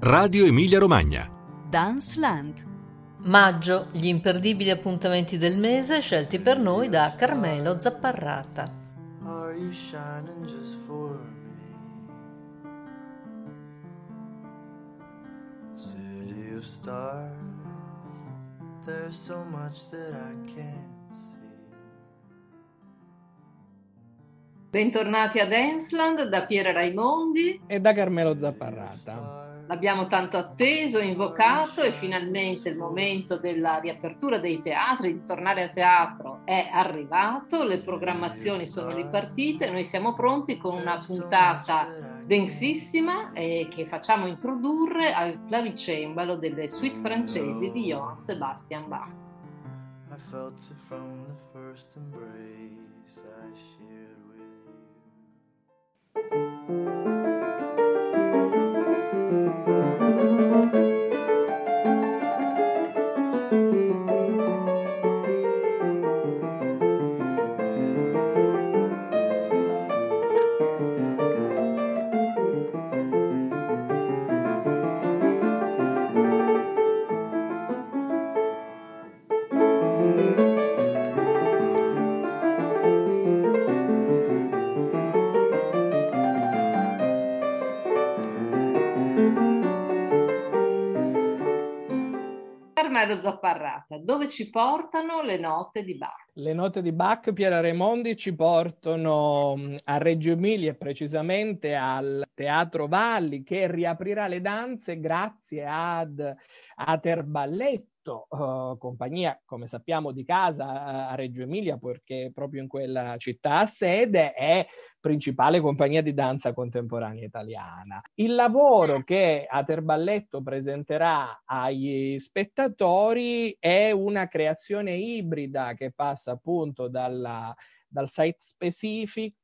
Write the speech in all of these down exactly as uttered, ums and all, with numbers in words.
Radio Emilia Romagna. Danceland. Maggio, gli imperdibili appuntamenti del mese scelti per noi da Carmelo Zapparrata. Are you shining just for me? City of stars, there's so much that I can't see. Bentornati a Danceland da Piera Raimondi e da Carmelo Zapparrata. L'abbiamo tanto atteso, invocato e finalmente il momento della riapertura dei teatri, di tornare a teatro è arrivato, le programmazioni sono ripartite, noi siamo pronti con una puntata densissima eh, che facciamo introdurre al clavicembalo delle suite francesi di Johann Sebastian Bach. I felt it from the first embrace I shared with you. Carmelo Zapparrata, dove ci portano le note di Bach? Le note di Bach, Piera Raimondi, ci portano a Reggio Emilia e precisamente al Teatro Valli, che riaprirà le danze grazie ad Ater Balletto, uh, compagnia, come sappiamo, di casa a Reggio Emilia, perché proprio in quella città ha sede, è principale compagnia di danza contemporanea italiana. Il lavoro che Ater Balletto presenterà agli spettatori è una creazione ibrida che passa appunto dalla, dal site specific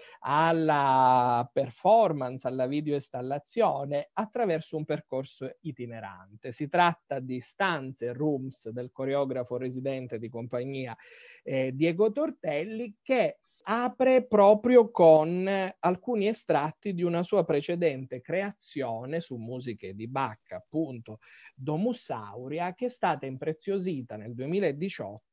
alla performance, alla videoinstallazione attraverso un percorso itinerante. Si tratta di stanze, rooms del coreografo residente di compagnia eh, Diego Tortelli, che apre proprio con alcuni estratti di una sua precedente creazione su musiche di Bach, appunto Domus Aurea, che è stata impreziosita nel duemiladiciotto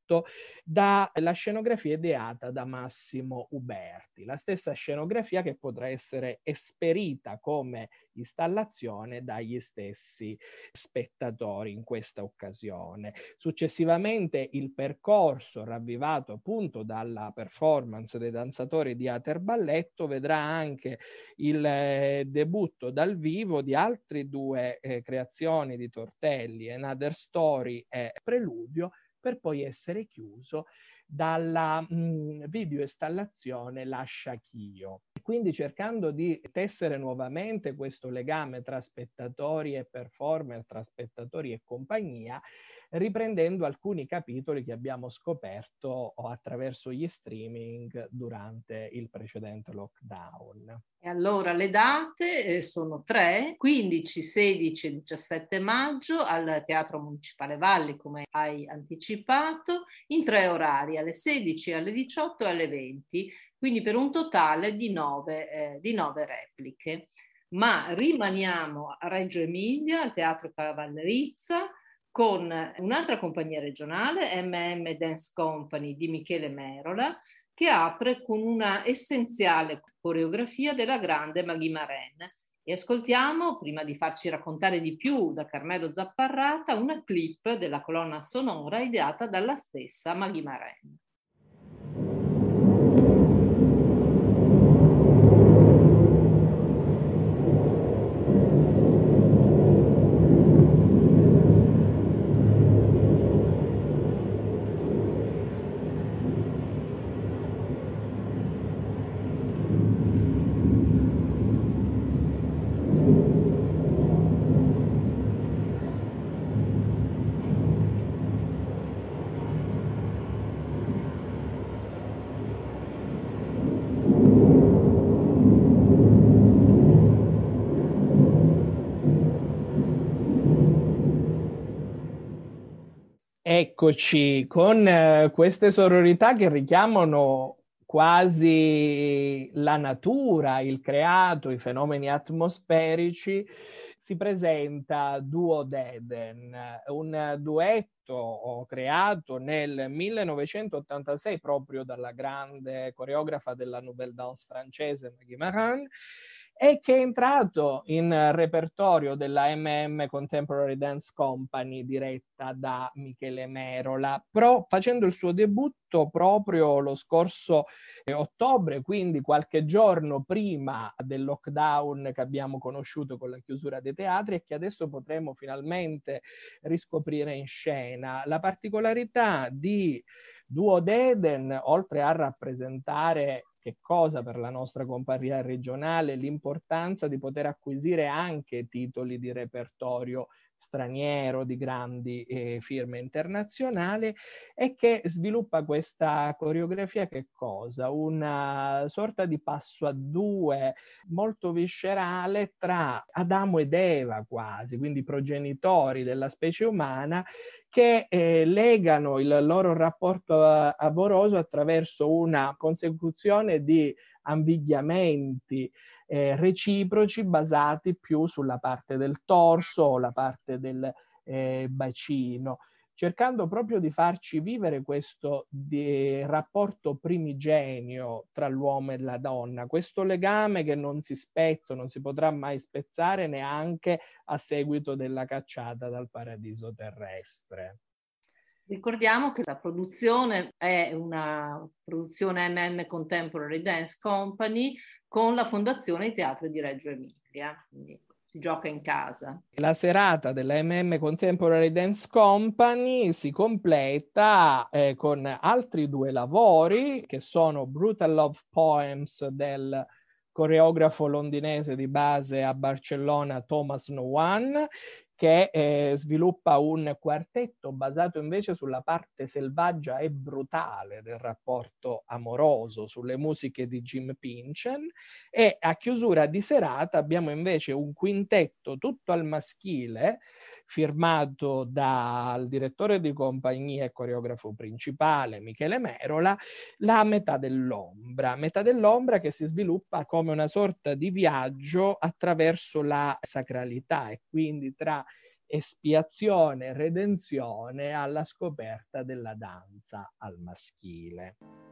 dalla scenografia ideata da Massimo Uberti, la stessa scenografia che potrà essere esperita come installazione dagli stessi spettatori in questa occasione. Successivamente il percorso ravvivato appunto dalla performance dei danzatori di Ater Balletto vedrà anche il eh, debutto dal vivo di altre due eh, creazioni di Tortelli, Another Story e Preludio, per poi essere chiuso dalla mh, videoinstallazione Lascia Chio. Quindi cercando di tessere nuovamente questo legame tra spettatori e performer, tra spettatori e compagnia, riprendendo alcuni capitoli che abbiamo scoperto attraverso gli streaming durante il precedente lockdown. E allora le date eh, sono tre, quindici, sedici e diciassette maggio al Teatro Municipale Valli, come hai anticipato, in tre orari, alle sedici, alle diciotto e alle venti, quindi per un totale di nove, eh, di nove repliche. Ma rimaniamo a Reggio Emilia, al Teatro Cavallerizza, con un'altra compagnia regionale, M M Dance Company di Michele Merola, che apre con una essenziale coreografia della grande Maghi Maren. E ascoltiamo, prima di farci raccontare di più da Carmelo Zapparrata, una clip della colonna sonora ideata dalla stessa Maghi Maren. Eccoci con eh, queste sororità che richiamano quasi la natura, il creato, i fenomeni atmosferici, si presenta Duodeden, un duetto creato nel millenovecentottantasei proprio dalla grande coreografa della Nouvelle Danse francese Maggie Marin, e che è entrato in repertorio della M M Contemporary Dance Company diretta da Michele Merola, pro, facendo il suo debutto proprio lo scorso eh, ottobre, quindi qualche giorno prima del lockdown che abbiamo conosciuto con la chiusura dei teatri e che adesso potremo finalmente riscoprire in scena. La particolarità di Duodeden, oltre a rappresentare che cosa per la nostra compagnia regionale, l'importanza di poter acquisire anche titoli di repertorio straniero di grandi eh, firme internazionali, e che sviluppa questa coreografia che cosa? Una sorta di passo a due molto viscerale tra Adamo ed Eva quasi, quindi progenitori della specie umana, che eh, legano il loro rapporto uh, amoroso attraverso una consecuzione di ambigliamenti eh, reciproci basati più sulla parte del torso o la parte del eh, bacino, cercando proprio di farci vivere questo di rapporto primigenio tra l'uomo e la donna, questo legame che non si spezza, non si potrà mai spezzare neanche a seguito della cacciata dal paradiso terrestre. Ricordiamo che la produzione è una produzione M M Contemporary Dance Company con la Fondazione Teatro di Reggio Emilia, quindi si gioca in casa. La serata della M M Contemporary Dance Company si completa eh, con altri due lavori che sono Brutal Love Poems del coreografo londinese di base a Barcellona Thomas Nowan, che eh, sviluppa un quartetto basato invece sulla parte selvaggia e brutale del rapporto amoroso, sulle musiche di Jim Pynchon, e a chiusura di serata abbiamo invece un quintetto tutto al maschile firmato dal direttore di compagnia e coreografo principale Michele Merola, la Metà dell'ombra, Metà dell'ombra che si sviluppa come una sorta di viaggio attraverso la sacralità e quindi tra espiazione e redenzione alla scoperta della danza al maschile.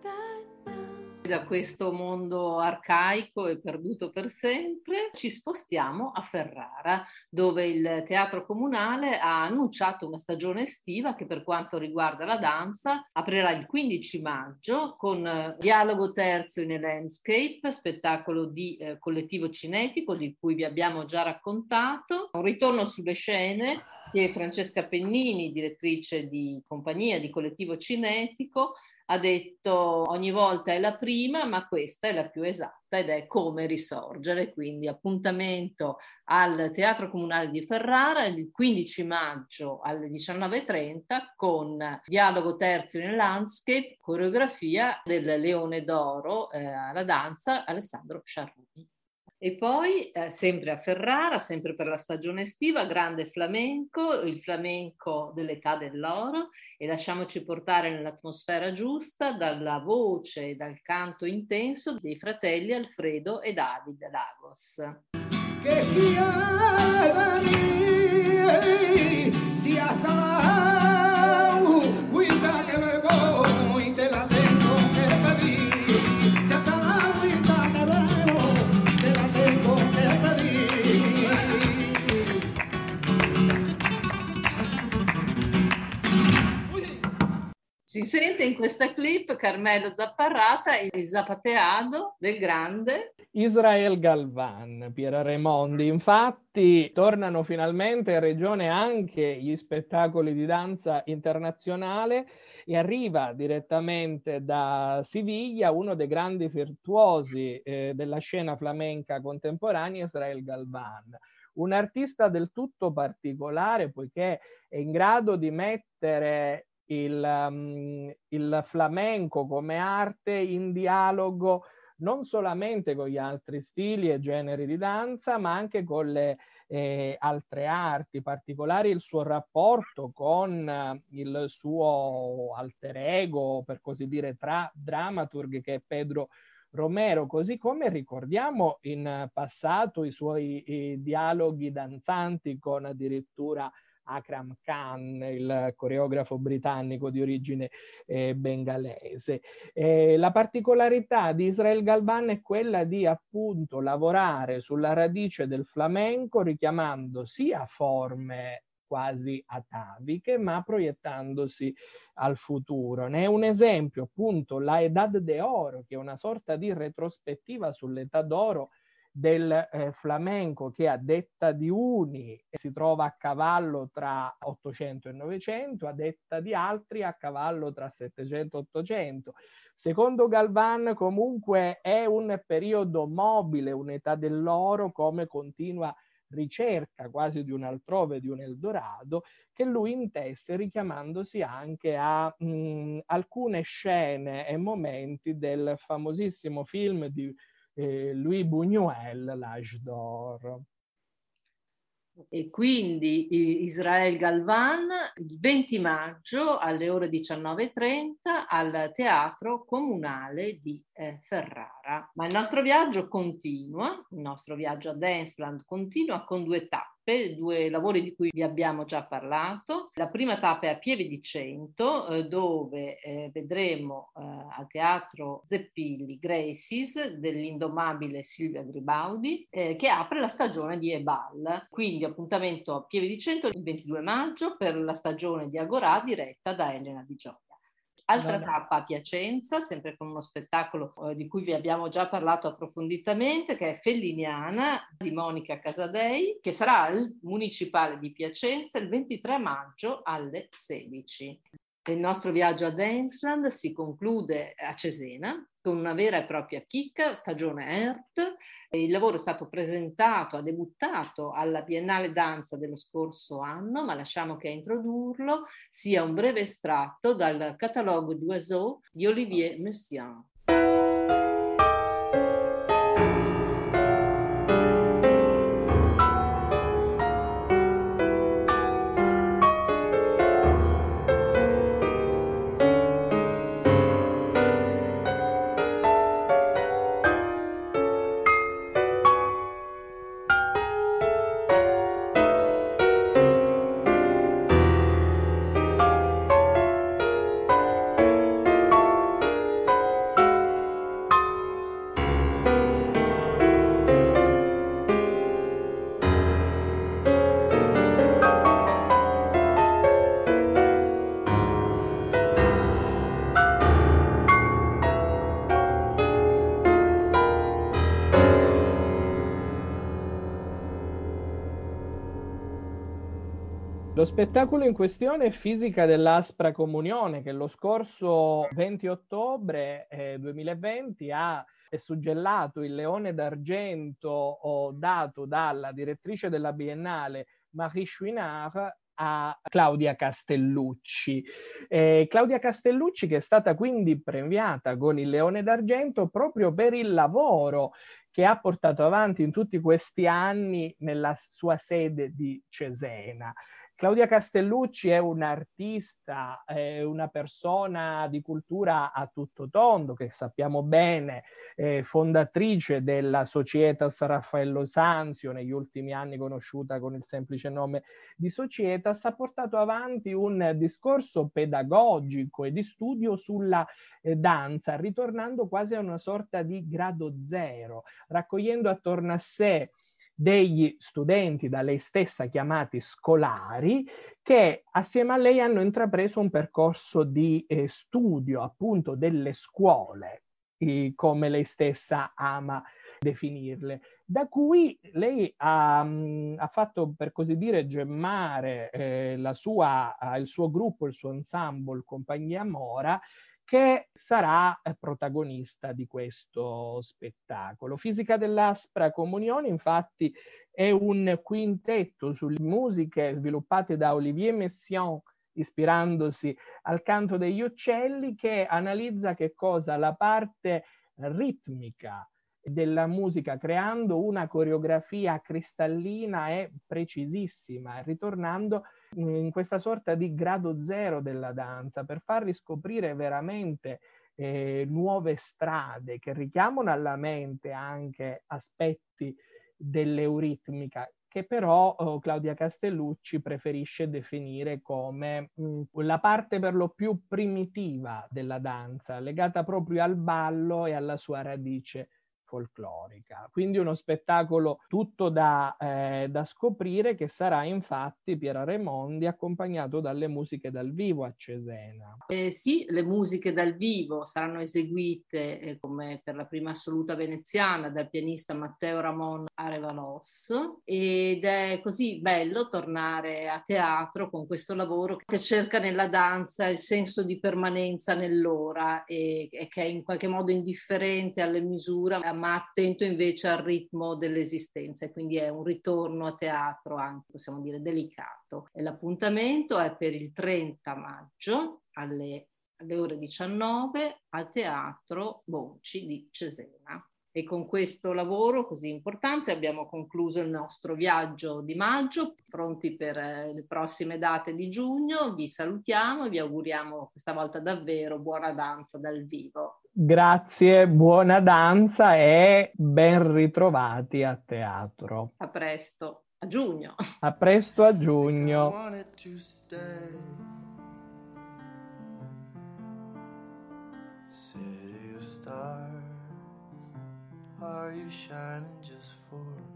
Da questo mondo arcaico e perduto per sempre ci spostiamo a Ferrara, dove il Teatro Comunale ha annunciato una stagione estiva che per quanto riguarda la danza aprirà il quindici maggio con Dialogo terzo in a Landscape, spettacolo di eh, collettivo cinetico di cui vi abbiamo già raccontato, un ritorno sulle scene che Francesca Pennini, direttrice di compagnia di collettivo cinetico, ha detto ogni volta è la prima, ma questa è la più esatta ed è Come risorgere. Quindi appuntamento al Teatro Comunale di Ferrara il quindici maggio alle diciannove e trenta con Dialogo terzo in Landscape, coreografia del Leone d'Oro eh, alla danza Alessandro Sciarruni. E poi, eh, sempre a Ferrara, sempre per la stagione estiva, grande flamenco, il flamenco dell'età dell'oro, e lasciamoci portare nell'atmosfera giusta dalla voce e dal canto intenso dei fratelli Alfredo e David Lagos. Che si sente in questa clip Carmelo Zapparrata e il zapateado del grande Israel Galvan, Piera Raimondi. Infatti tornano finalmente in regione anche gli spettacoli di danza internazionale e arriva direttamente da Siviglia uno dei grandi virtuosi eh, della scena flamenca contemporanea, Israel Galvan. Un artista del tutto particolare poiché è in grado di mettere il, um, il flamenco come arte in dialogo non solamente con gli altri stili e generi di danza, ma anche con le eh, altre arti, particolari il suo rapporto con eh, il suo alter ego, per così dire, tra dramaturg, che è Pedro Romero, così come ricordiamo in passato i suoi i dialoghi danzanti con addirittura Akram Khan, il coreografo britannico di origine eh, bengalese. Eh, la particolarità di Israel Galvan è quella di appunto lavorare sulla radice del flamenco, richiamando sia forme quasi ataviche, ma proiettandosi al futuro. Ne è un esempio appunto la Edad de Oro, che è una sorta di retrospettiva sull'età d'oro del eh, flamenco, che a detta di uni si trova a cavallo tra ottocento e novecento, a detta di altri a cavallo tra settecento e ottocento. Secondo Galvan comunque è un periodo mobile, un'età dell'oro, come continua ricerca quasi di un altrove, di un Eldorado, che lui intesse richiamandosi anche a mh, alcune scene e momenti del famosissimo film di eh, Louis Buñuel, L'Âge d'Or. E quindi Israel Galvan il venti maggio alle ore diciannove e trenta al Teatro Comunale di eh, Ferrara. Ma il nostro viaggio continua, il nostro viaggio a Danceland continua con due tappe, due lavori di cui vi abbiamo già parlato. La prima tappa è a Pieve di Cento, eh, dove eh, vedremo eh, al Teatro Zeppilli Gracies dell'indomabile Silvia Gribaudi, eh, che apre la stagione di Ebal. Quindi appuntamento a Pieve di Cento il ventidue maggio per la stagione di Agorà diretta da Elena Di Gioia. Altra tappa a Piacenza, sempre con uno spettacolo eh, di cui vi abbiamo già parlato approfonditamente, che è Felliniana di Monica Casadei, che sarà al Municipale di Piacenza il ventitré maggio alle sedici. Il nostro viaggio a Danceland si conclude a Cesena con una vera e propria chicca, stagione E R T. Il lavoro è stato presentato, ha debuttato alla Biennale Danza dello scorso anno, ma lasciamo che a introdurlo sia un breve estratto dal Catalogue d'Oiseaux di Olivier Messiaen. Lo spettacolo in questione è Fisica dell'Aspra Comunione, che lo scorso venti ottobre eh, duemilaventi ha suggellato il Leone d'Argento oh, dato dalla direttrice della Biennale Marie Chouinard a Claudia Castellucci. Eh, Claudia Castellucci, che è stata quindi premiata con il Leone d'Argento proprio per il lavoro che ha portato avanti in tutti questi anni nella sua sede di Cesena. Claudia Castellucci è un'artista, è una persona di cultura a tutto tondo, che sappiamo bene, eh, fondatrice della Societas Raffaello Sanzio, negli ultimi anni conosciuta con il semplice nome di Societas, ha portato avanti un discorso pedagogico e di studio sulla eh, danza, ritornando quasi a una sorta di grado zero, raccogliendo attorno a sé degli studenti da lei stessa chiamati scolari, che assieme a lei hanno intrapreso un percorso di eh, studio appunto delle scuole, eh, come lei stessa ama definirle, da cui lei ha, mh, ha fatto, per così dire, gemmare eh, la sua, eh, il suo gruppo, il suo ensemble Compagnia Mora, che sarà protagonista di questo spettacolo. Fisica dell'Aspra Comunione, infatti, è un quintetto sulle musiche sviluppate da Olivier Messiaen, ispirandosi al canto degli uccelli, che analizza che cosa? La parte ritmica della musica, creando una coreografia cristallina e precisissima, ritornando in questa sorta di grado zero della danza per far riscoprire veramente eh, nuove strade che richiamano alla mente anche aspetti dell'euritmica, che però oh, Claudia Castellucci preferisce definire come mh, la parte per lo più primitiva della danza, legata proprio al ballo e alla sua radice folclorica. Quindi uno spettacolo tutto da, eh, da scoprire, che sarà infatti Piera Raimondi accompagnato dalle musiche dal vivo a Cesena. Eh, sì, le musiche dal vivo saranno eseguite eh, come per la prima assoluta veneziana dal pianista Matteo Ramon Arevalos, ed è così bello tornare a teatro con questo lavoro che cerca nella danza il senso di permanenza nell'ora e, e che è in qualche modo indifferente alle misure, ma attento invece al ritmo dell'esistenza, e quindi è un ritorno a teatro anche, possiamo dire, delicato. E l'appuntamento è per il trenta maggio alle, alle ore diciannove al Teatro Bonci di Cesena. E con questo lavoro così importante abbiamo concluso il nostro viaggio di maggio, pronti per eh, le prossime date di giugno. Vi salutiamo e vi auguriamo questa volta davvero buona danza dal vivo. Grazie, buona danza e ben ritrovati a teatro. A presto, a giugno. A presto a giugno. City of stars, are you shining just for me?